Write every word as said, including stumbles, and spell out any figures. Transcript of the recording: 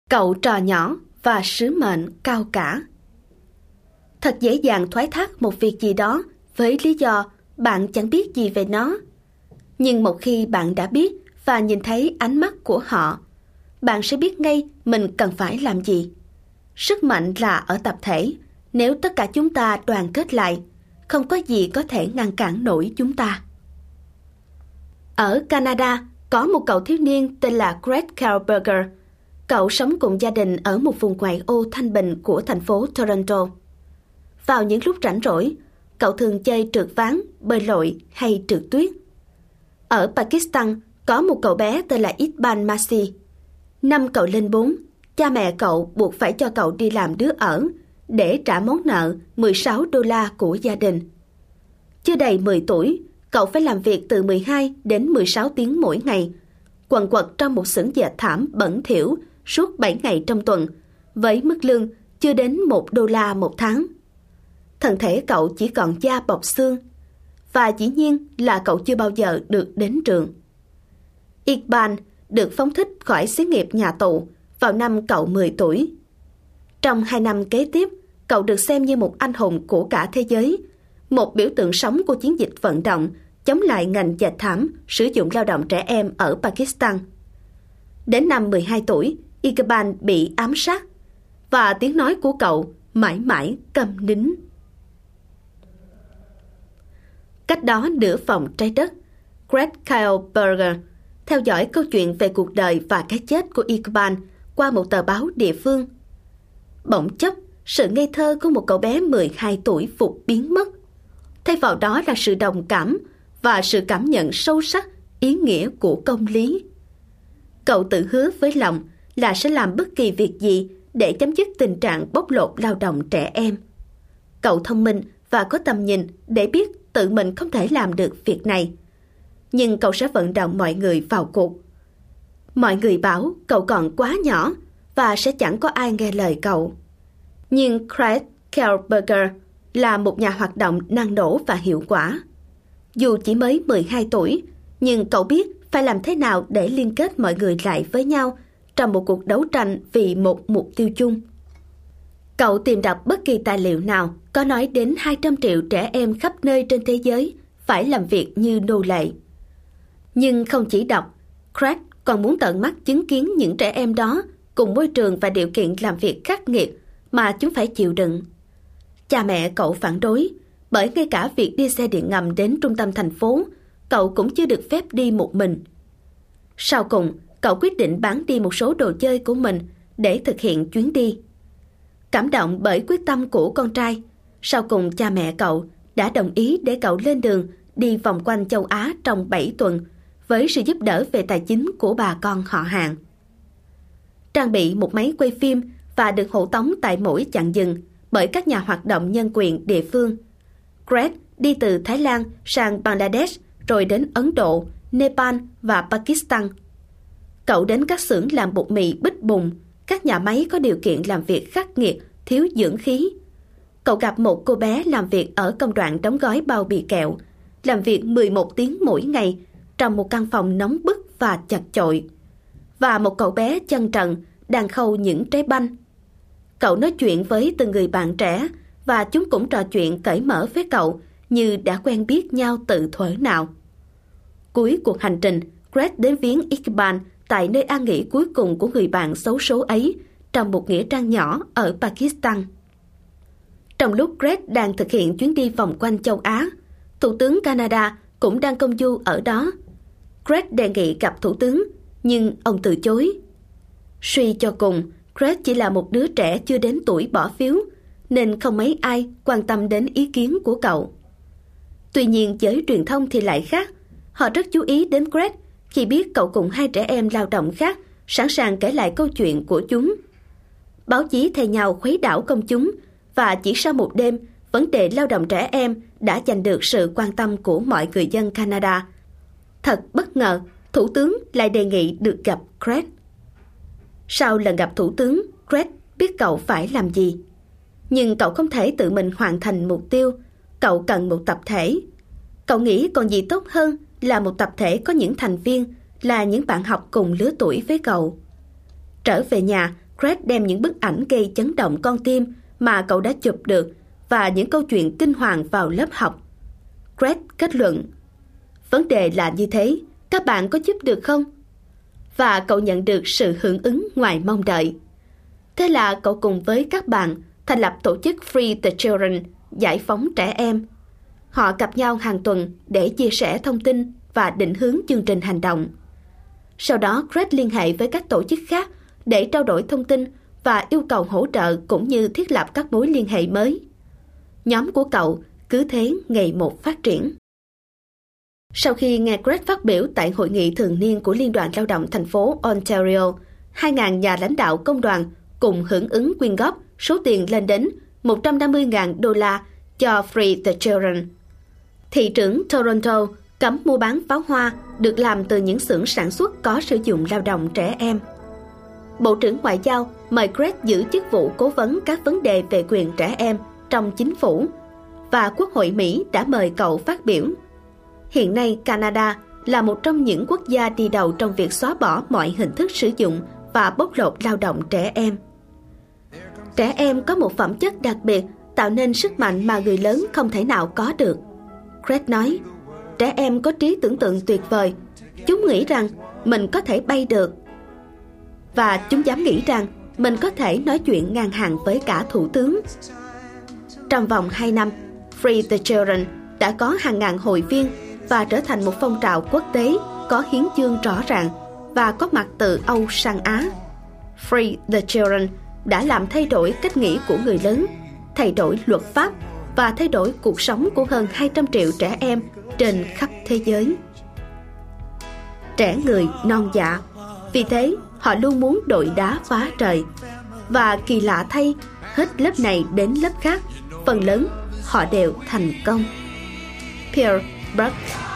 Cậu trò nhỏ và sứ mệnh cao cả. Thật dễ dàng thoái thác một việc gì đó với lý do bạn chẳng biết gì về nó. Nhưng một khi bạn đã biết và nhìn thấy ánh mắt của họ, bạn sẽ biết ngay mình cần phải làm gì. Sức mạnh là ở tập thể. Nếu tất cả chúng ta đoàn kết lại, không có gì có thể ngăn cản nổi chúng ta. Ở Canada, có một cậu thiếu niên tên là Greg Kalberger. Cậu sống cùng gia đình ở một vùng ngoại ô thanh bình của thành phố Toronto. Vào những lúc rảnh rỗi, cậu thường chơi trượt ván, bơi lội hay trượt tuyết. Ở Pakistan, có một cậu bé tên là Iqbal Masih. Năm cậu lên bốn, cha mẹ cậu buộc phải cho cậu đi làm đứa ở để trả món nợ mười sáu đô la của gia đình. Chưa đầy mười tuổi, cậu phải làm việc từ mười hai đến mười sáu tiếng mỗi ngày, quần quật trong một xưởng dệt thảm bẩn thỉu suốt bảy ngày trong tuần, với mức lương chưa đến một đô la một tháng. Thân thể cậu chỉ còn da bọc xương, và dĩ nhiên là cậu chưa bao giờ được đến trường. Iqbal được phóng thích khỏi xí nghiệp nhà tù vào năm cậu mười tuổi. Trong hai năm kế tiếp, cậu được xem như một anh hùng của cả thế giới, một biểu tượng sống của chiến dịch vận động chống lại ngành dệt thảm sử dụng lao động trẻ em ở Pakistan. Đến năm mười hai tuổi, Iqbal bị ám sát, và tiếng nói của cậu mãi mãi câm nín. Cách đó nửa vòng trái đất, Greg Kalberger theo dõi câu chuyện về cuộc đời và cái chết của Iqbal qua một tờ báo địa phương. Bỗng chốc, sự ngây thơ của một cậu bé mười hai tuổi vụt biến mất. Thay vào đó là sự đồng cảm và sự cảm nhận sâu sắc ý nghĩa của công lý. Cậu tự hứa với lòng là sẽ làm bất kỳ việc gì để chấm dứt tình trạng bóc lột lao động trẻ em. Cậu thông minh và có tầm nhìn để biết tự mình không thể làm được việc này. Nhưng cậu sẽ vận động mọi người vào cuộc. Mọi người bảo cậu còn quá nhỏ và sẽ chẳng có ai nghe lời cậu. Nhưng Greg Kalberger là một nhà hoạt động năng nổ và hiệu quả. Dù chỉ mới mười hai tuổi, nhưng cậu biết phải làm thế nào để liên kết mọi người lại với nhau trong một cuộc đấu tranh vì một mục tiêu chung. Cậu tìm đọc bất kỳ tài liệu nào có nói đến hai trăm triệu trẻ em khắp nơi trên thế giới phải làm việc như nô lệ. Nhưng không chỉ đọc, Greg còn muốn tận mắt chứng kiến những trẻ em đó cùng môi trường và điều kiện làm việc khắc nghiệt mà chúng phải chịu đựng. Cha mẹ cậu phản đối, bởi ngay cả việc đi xe điện ngầm đến trung tâm thành phố, cậu cũng chưa được phép đi một mình. Sau cùng, cậu quyết định bán đi một số đồ chơi của mình để thực hiện chuyến đi. Cảm động bởi quyết tâm của con trai, sau cùng cha mẹ cậu đã đồng ý để cậu lên đường đi vòng quanh châu Á trong bảy tuần với sự giúp đỡ về tài chính của bà con họ hàng. Trang bị một máy quay phim và được hộ tống tại mỗi chặng dừng bởi các nhà hoạt động nhân quyền địa phương. Greg đi từ Thái Lan sang Bangladesh rồi đến Ấn Độ, Nepal và Pakistan. Cậu đến các xưởng làm bột mì bít bùng, các nhà máy có điều kiện làm việc khắc nghiệt, thiếu dưỡng khí. Cậu gặp một cô bé làm việc ở công đoạn đóng gói bao bì kẹo, làm việc mười một tiếng mỗi ngày trong một căn phòng nóng bức và chật chội. Và một cậu bé chân trần đang khâu những trái banh. Cậu nói chuyện với từng người bạn trẻ và chúng cũng trò chuyện cởi mở với cậu như đã quen biết nhau từ thuở nào. Cuối cuộc hành trình, Greg đến viếng Iqbal tại nơi an nghỉ cuối cùng của người bạn xấu số ấy trong một nghĩa trang nhỏ ở Pakistan. Trong lúc Greg đang thực hiện chuyến đi vòng quanh châu Á, Thủ tướng Canada cũng đang công du ở đó. Greg đề nghị gặp Thủ tướng, nhưng ông từ chối. Suy cho cùng, Greg chỉ là một đứa trẻ chưa đến tuổi bỏ phiếu, nên không mấy ai quan tâm đến ý kiến của cậu. Tuy nhiên giới truyền thông thì lại khác. Họ rất chú ý đến Greg khi biết cậu cùng hai trẻ em lao động khác sẵn sàng kể lại câu chuyện của chúng. Báo chí thay nhau khuấy đảo công chúng, và chỉ sau một đêm, vấn đề lao động trẻ em đã giành được sự quan tâm của mọi người dân Canada. Thật bất ngờ, Thủ tướng lại đề nghị được gặp Greg. Sau lần gặp Thủ tướng, Greg biết cậu phải làm gì. Nhưng cậu không thể tự mình hoàn thành mục tiêu. Cậu cần một tập thể. Cậu nghĩ còn gì tốt hơn là một tập thể có những thành viên là những bạn học cùng lứa tuổi với cậu. Trở về nhà, Craig đem những bức ảnh gây chấn động con tim mà cậu đã chụp được và những câu chuyện kinh hoàng vào lớp học. Craig kết luận, vấn đề là như thế, các bạn có giúp được không? Và cậu nhận được sự hưởng ứng ngoài mong đợi. Thế là cậu cùng với các bạn thành lập tổ chức Free the Children, giải phóng trẻ em. Họ gặp nhau hàng tuần để chia sẻ thông tin và định hướng chương trình hành động. Sau đó Craig liên hệ với các tổ chức khác để trao đổi thông tin và yêu cầu hỗ trợ cũng như thiết lập các mối liên hệ mới. Nhóm của cậu cứ thế ngày một phát triển. Sau khi nghe Craig phát biểu tại hội nghị thường niên của Liên đoàn Lao động thành phố Ontario, hai nghìn nhà lãnh đạo công đoàn cùng hưởng ứng quyên góp số tiền lên đến một trăm năm mươi nghìn đô la cho Free the Children. Thị trưởng Toronto cấm mua bán pháo hoa được làm từ những xưởng sản xuất có sử dụng lao động trẻ em. Bộ trưởng Ngoại giao mời Craig giữ chức vụ cố vấn các vấn đề về quyền trẻ em trong chính phủ, và Quốc hội Mỹ đã mời cậu phát biểu. Hiện nay, Canada là một trong những quốc gia đi đầu trong việc xóa bỏ mọi hình thức sử dụng và bóc lột lao động trẻ em. Trẻ em có một phẩm chất đặc biệt tạo nên sức mạnh mà người lớn không thể nào có được. Craig nói, trẻ em có trí tưởng tượng tuyệt vời. Chúng nghĩ rằng mình có thể bay được. Và chúng dám nghĩ rằng mình có thể nói chuyện ngang hàng với cả thủ tướng. Trong vòng hai năm, Free the Children đã có hàng ngàn hội viên và trở thành một phong trào quốc tế có hiến chương rõ ràng và có mặt từ Âu sang Á. Free the Children đã làm thay đổi cách nghĩ của người lớn, thay đổi luật pháp và thay đổi cuộc sống của hơn hai trăm triệu trẻ em trên khắp thế giới. Trẻ người non dạ, vì thế họ luôn muốn đội đá phá trời. Và kỳ lạ thay, hết lớp này đến lớp khác, phần lớn họ đều thành công. Pierre Burke.